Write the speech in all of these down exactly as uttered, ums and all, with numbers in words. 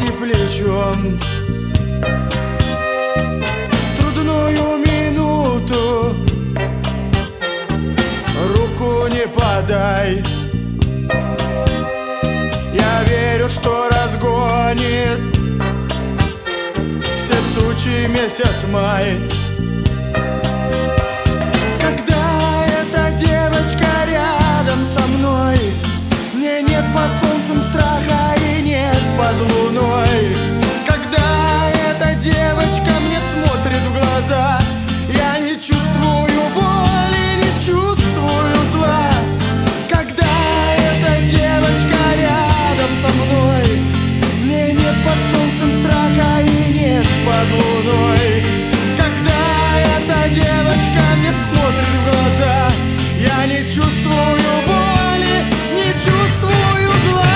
руки плечом. В трудную минуту руку не подай. Я верю, что разгонит все тучи месяц май. Когда эта девочка рядом со мной, мне нет под солнцем страха и нет под луной. Когда эта девочка мне смотрит в глаза, я не чувствую боли, не чувствую зла. Когда эта девочка рядом со мной, мне нет под солнцем страха и нет под луной. Когда эта девочка мне смотрит в глаза, я не чувствую боли, не чувствую зла.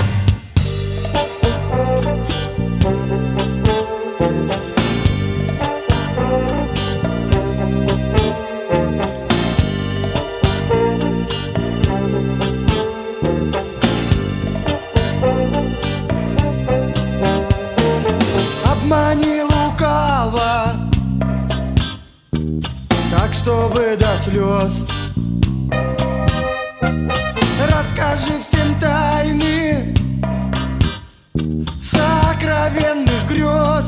Обмани лукаво, так чтобы до слез. Расскажи всем тайны сокровенных грез.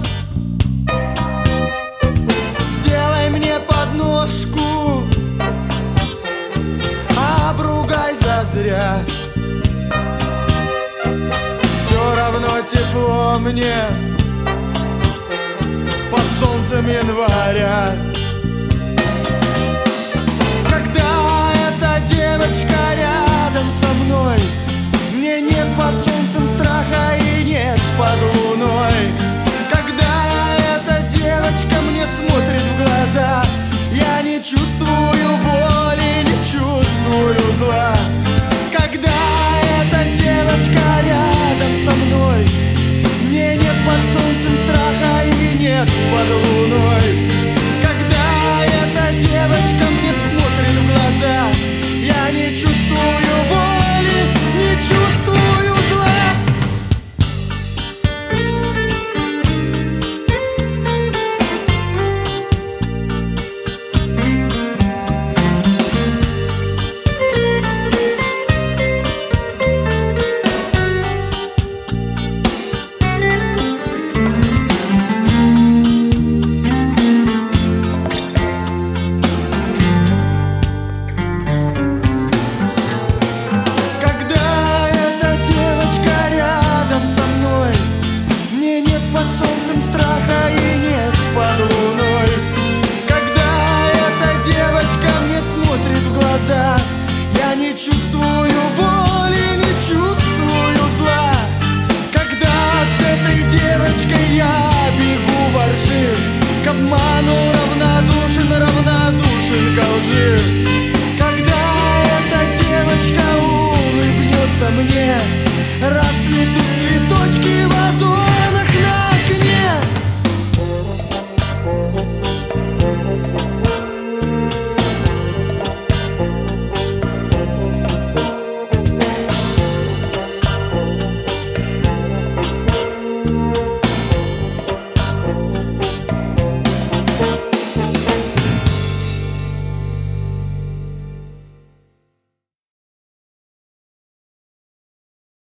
Сделай мне подножку, обругай зазря. Все равно тепло мне под солнцем января. Когда эта девочка рядом со мной, мне нет под солнцем страха и нет под луной. Когда эта девочка мне смотрит в глаза, я не чувствую боли, не чувствую зла. Когда эта девочка рядом со мной, мне нет под солнцем страха и нет под луной. Когда эта девочка мне смотрит в глаза, я не чувствую боли, не чувствую зла. Под солнцем страха и нет под луной. Когда эта девочка мне смотрит в глаза, я не чувствую боли, не чувствую зла. Когда с этой девочкой я бегу во ржи, к обману равнодушен, равнодушен ко лжи. Когда эта девочка улыбнется мне, расцветут цветы